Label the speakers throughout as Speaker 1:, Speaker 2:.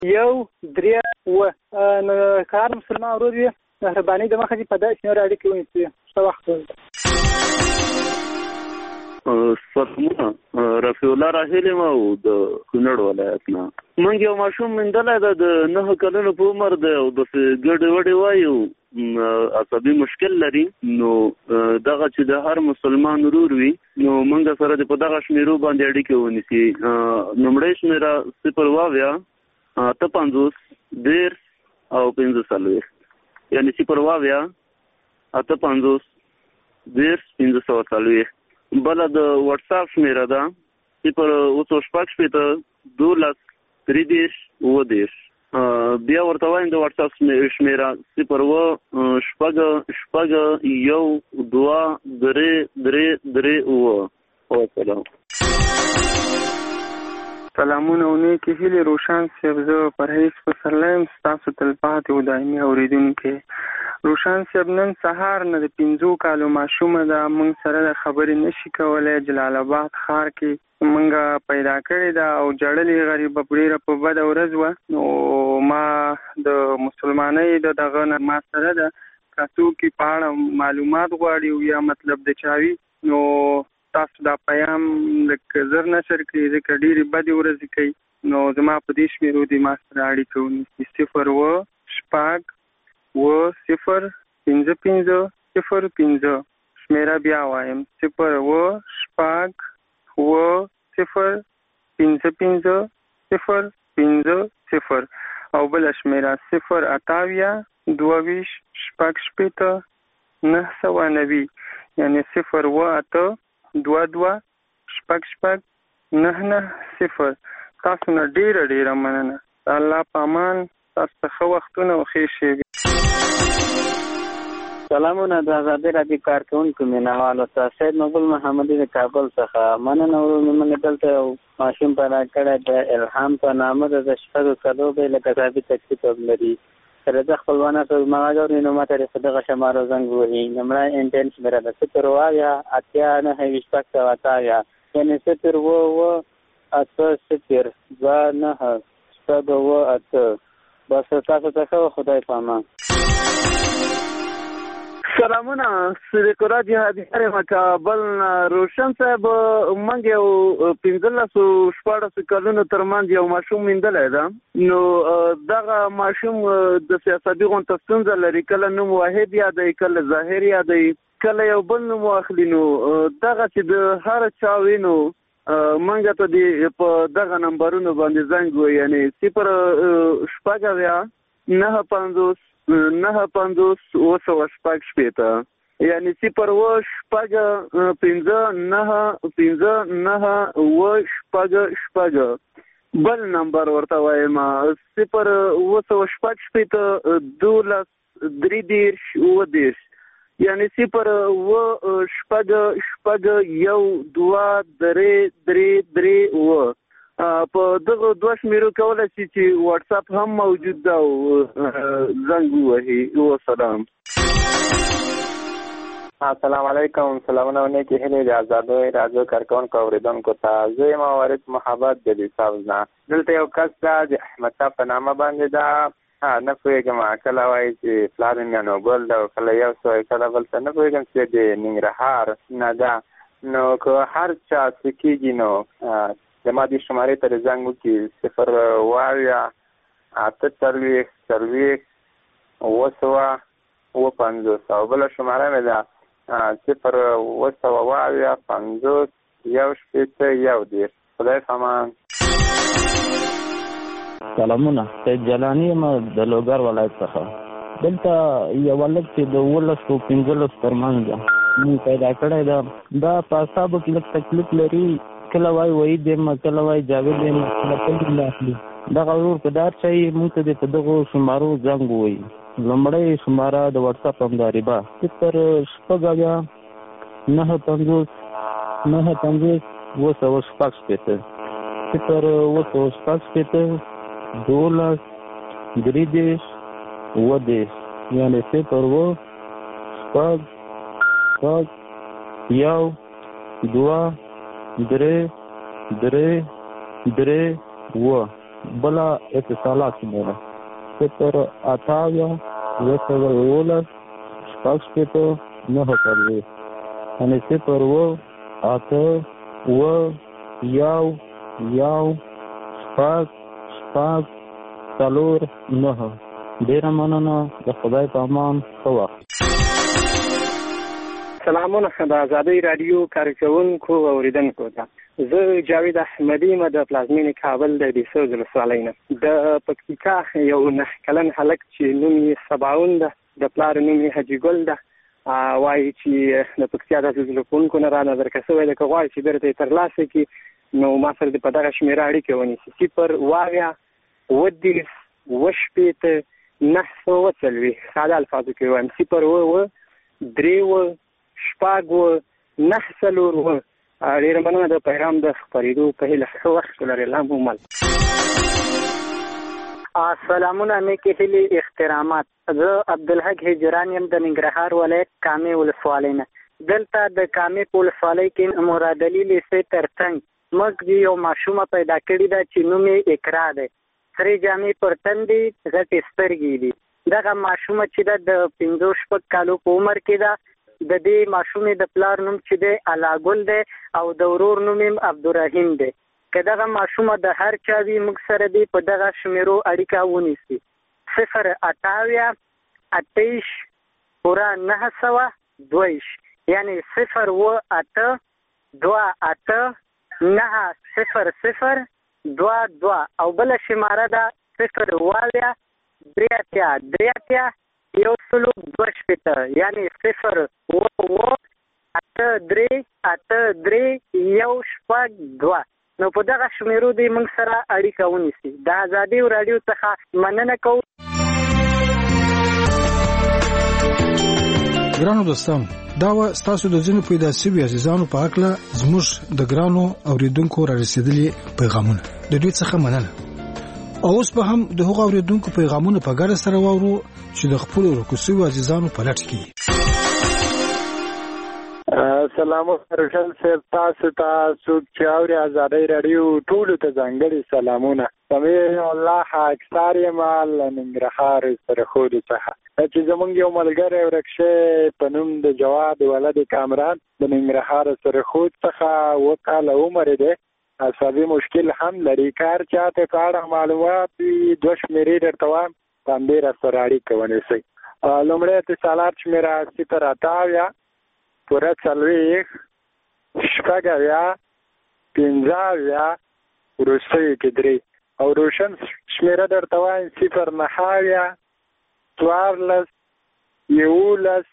Speaker 1: 1-3-7 نو کار مسلمان ورور وي مهرباني د مخه په داسې نور اړیکې ونیسي څه وخت
Speaker 2: سلامونه رفیع الله راهیل ما او د کونړ ولایت نه موږ یو ماشوم مندلی ده د 9 کلونو په عمر دی او داسې ګډې وډې وایو عصبي مشکل لري نو دغه چې د هر مسلمان ورور وي نو موږ سره د په دغه شمیرو باندې اړیکې ونیسي لومړی شمیره 0-50-13 او 45 یعنی 0-50-13 بله د واتساپ شمیره ده 0-12-13 بیا ورته وایم د واتساپ شمیره 0-1-2-3-3
Speaker 3: سلامونه او نیکې هیلې روشن صاحب زه پرهیز پسرلی یم ستاسو تلپاتې او دایمي اورېدونکی روشن صاحب نن سهار نه د 5 کالو ماشومه ده موږ سره د خبرې نشي کولی جلال آباد ښار کې موږ پیدا کړې ده او جړلې غریبه ډېره په بده ورځ وه نو ما د مسلمانۍ د دغه نه ما سره ده که څوک یې په اړه معلومات غواړي او یا مطلب د چاوي نو تاسو دا پیام لکه زر نشر کړي ځکه ډېرې بدې ورځې کوي نو زما په دې شمېرو دې ما سره اړیکه ونیسي 0-6-5-0-5-0-5 شمیره بیا وایم 0-6-5-0-5-5 او بله شمیره 0-28-24-990 یعنی 0-8-22-6-990 تاسو نه ډیره مننه الله په امان تاسو ته ښه وختونه او ښې شېبې
Speaker 4: سلامونه د آزادۍ راډیو کارکوونکو مینهوالو ته سید مقبول محمدي د کابل څخه مننه ورور مې موږ دلته یو ماشوم پیدا کړی د الهام په نامه د 6 کالو دی لکه ذهبي تکلیف لري سره د خپلوانه په ماګاوري نو ماته د دغه شمارو زنګ وهي نمړه انټنس میرا د 0-8-9-8 یعنی 0-8-2-9-8 بس تاسو ته خدای پامان
Speaker 2: سلامونه صدیق الله جهادي کابل روشن صاحب موږ یو 15-14 کلونو ترمنځ یو ماشوم میندلی ده نو دغه ماشوم د سیاسي غونډه ستونزه لري کله نوم واحد یادوي کله ظاهر یادوي کله یو بل نوم واخلي نو دغه چې د هر چا وینو موږ ته په دغه نمبرونو باندې زنګ وي یعنی 0-9-50 یعنی 0-5-9-5-9 بل نمبر ورته وایم 0-12-13 یعنی 0-1-2-3 په دغه دوه شمیرو کولی شي چې واتساپ هم موجود ده او زنګ ووهي وسلام
Speaker 5: السلام علیکم سلامونه او نیکې هیلې د آزادۍ راډیو کارکوونکو اورېدونکو ته زه یم وارث محبت جدید صاحب نه دلته یو کس ده د احمد صاحب په نامه باندې ده نه پوهېږم کله وایي چې پلار مې میانوګل ده او کله یو څه وایي کله بل څه نه پوهېږم چې د ننګرهار نه ده نو که هر چا څه کېږي نو زما دې شمارې ته د زنګ وکړي 0-8-40-50 او بله شماره مې ده 0-50-1 خدای پامان
Speaker 6: سلامونه سید جلانی یم د لوګر ولایت څخه دلته یو هلک چې د 15 ترمنځ ده موږ پیدا کړی ده دا په اعصابو کې لږ تکلیف لري کله وایي وحید یم کله وایي جاوید یم کله تل نه اخلي دغه ورور که دا چا یې موږ ته په دغو شمارو زنګ ووایي لومړی شماره د واتساپ همداري به 0-9-50-9-50-12-13 یعنی 0-8-1-2-3-3 بله اتصالات شمېره 088 211 شپږ 9 یعنې 088 شپږ 9. ډېره مننه. د خدای په امان. ښه وخت.
Speaker 7: سلامونه د آزادۍ راډیو کارکوونکو او اوریدونکو ته. زه جاوید احمدي یم د پلازمینې کابل د ډیسوز ولسوالۍ نه. د پکتیکا یو 9 کلن هلک چې نوم یې سباون ده، د پلار نوم یې حاجي ګل ده، وایي چې د پکتیا د زلزله کوونکو نه را نظر کړی شوی ده، که غواړي چې بیرته یې ترلاسه کړي نو ما سره دې په دغه شمېره اړیکې ونیسي 0 940 ساده الفاظو کې وایم 0 3 شپږ 9 ډېره مننه د پیغام د خپرېدو په هیله. ښه وخت ولرئ. الله مو مل.
Speaker 8: سلامونه نیکې هیلې احترامات. زه عبدالحق هجران یم د ننګرهار ولایت کامې ولسوالۍ نه. دلته د کامې په ولسوالۍ کې مراد علي لیسې ترڅنګ موږ یو ماشومه پیدا کړې ده چې نوم یې اقرا دی. سرې جامې پر تن دي، غټې سترګې دي. دغه ماشومه چې ده د 5-6 کالو په عمر کې ده. د دې ماشومې د پلار نوم چې دی الله ګل دی او د ورور نوم یې عبدالرحیم دی. که دغه ماشومه د هر چا وي موږ سره دی په دغه شمیرو اړیکه ونیسي 088 922 یعنی 088 28 او بل شماره ده 0 یعنی 0 83831 نو په دغه شمیرو دی موږ سره اړیکه ونیسي. د آزادۍ راډیو څخه مننه کوم.
Speaker 9: ګرانو دوستانو، دا ستاسو د ځینو پیدا شوي عزیزانو په هکله زموږ د ګرانو اوریدونکو را رسېدلي پیغامونه. د دوی څخه مننه. او اوس به هم د هغو اوریدونکو پیغامونه په ګډه سره واورو چې د خپلو ورکو شویو عزیزانو په لټه کې.
Speaker 10: سلامونه روشن صاحب، تاسو ته څوک چې اوري آزادۍ راډیو ټولو ته ځانګړي سلامونه. سمیع الله اکثر یم له ننګرهار سرخود څخه چې زمونږ یو ملګری ورک شوی په نوم د جواد ولد کامران د ننګرهار سرخود څخه 2 کاله عمر دی. عصبي مشکل هم لري. کار چاته په اړه معلومات 2 شمیرې درته وایم، په همدې راسره اړیکه ونیسئ. لومړی اتصالات شمیره 088 پوره 40 شپږ 50 وروستیو کې 3 او روشن شمیره درته وایم 0 14 11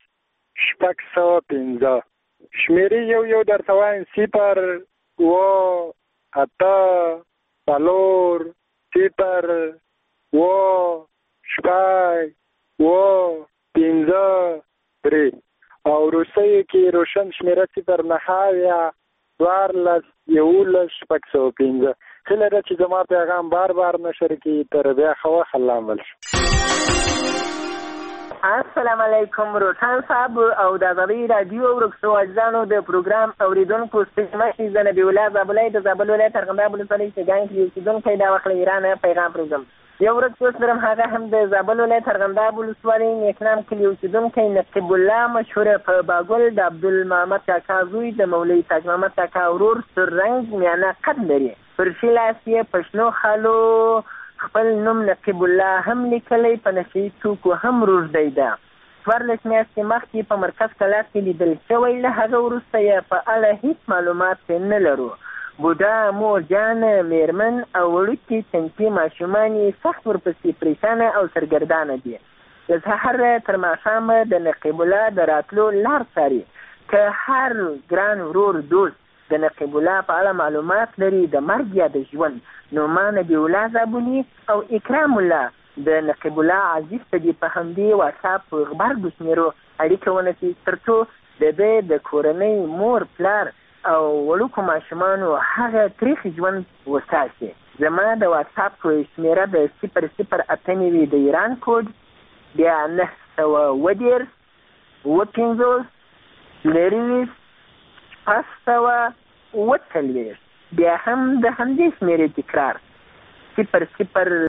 Speaker 10: 615 شمیرې یو درته وایم 0 8 4 0 شپږ 15 3 او روسیه کې روشن شمیره 0 14 11 615. خیلی را چې زما پیغام بار نشر کی تر بیا خو خلام ولش.
Speaker 11: السلام علیکم روشن صاحب او د آزادۍ راډیو ورکشو اجزانو د پروګرام اوریدونکو سیمه شي زنه بیولا زابلای د زابل ولایت ارغنداب ولسوالۍ چې ګان کې اوسیدونکو دا وخت ایران پیغام پروګرام یو ورکشو سره هغه هم د زابل ولایت ارغنداب ولسوالۍ نیکنام کې اوسیدونکو نقیب الله مشهور په باګل د عبدالمحمد کاکا زوی د مولوی تاج محمد کاکا ورور سرنګ میانه قد لري پر شیلاسیه پښنو خالو خپل نوم نقیب الله هم لیکلی په نشي توکو هم روږدی ده. 14 میاشتې مخکې په مرکز کلاس کې لیدل شوی، له هغه وروسته یې په اړه هیڅ معلومات نه لرو. بوډا مور جان میرمن او وړوکي تنکي ماشومان یې سخت ورپسې پریشانه او سرګردانه دي. د سهار تر ماښامه د نقیب الله د راتلو لار څاري. که هر ګران ورور دوست د نقیب الله په اړه معلومات لري د مرګ یا د ژوند، نو ما نبی الله زابونی او اکرام الله د نقیب الله عزیز ته دې په همدې واتساپ غبرګو شمیرو اړیکه ونیسي ترڅو د ده د کورنۍ مور پلار او وړوکو ماشومانو هغه تریخ ژوند وساتي. زما د واتساپ شمیره د 008 د ایران کوډ بیا 910 50 بیا هم د همدې شمیرې تکرار 0-0